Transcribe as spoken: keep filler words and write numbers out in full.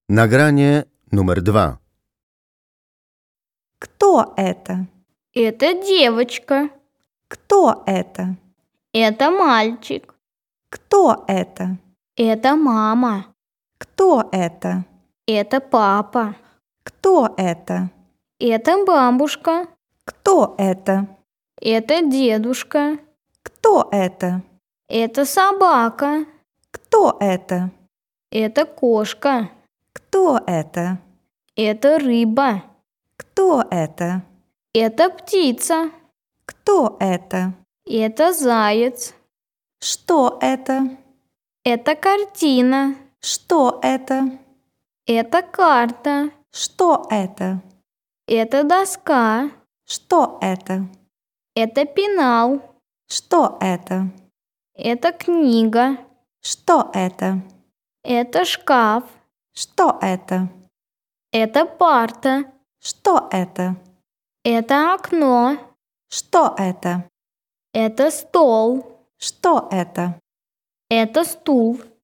Nagranie numer dwa. Кто это? Это девочка. Кто это? Это мальчик. Кто это? Это мама. Кто это? Это папа. Кто это? Это бабушка. Кто это? Это дедушка. Кто это? Это собака. Кто это? Это кошка. Кто это? Это рыба. Кто это? Это птица. Кто это? Это заяц. Что это? Это картина. Что это? Это карта. Что это? Это доска. Что это? Это пенал. Что это? Это книга. Что это? Это шкаф. Что это? Это парта. Что это? Это окно. Что это? Это стол. Что это? Это стул.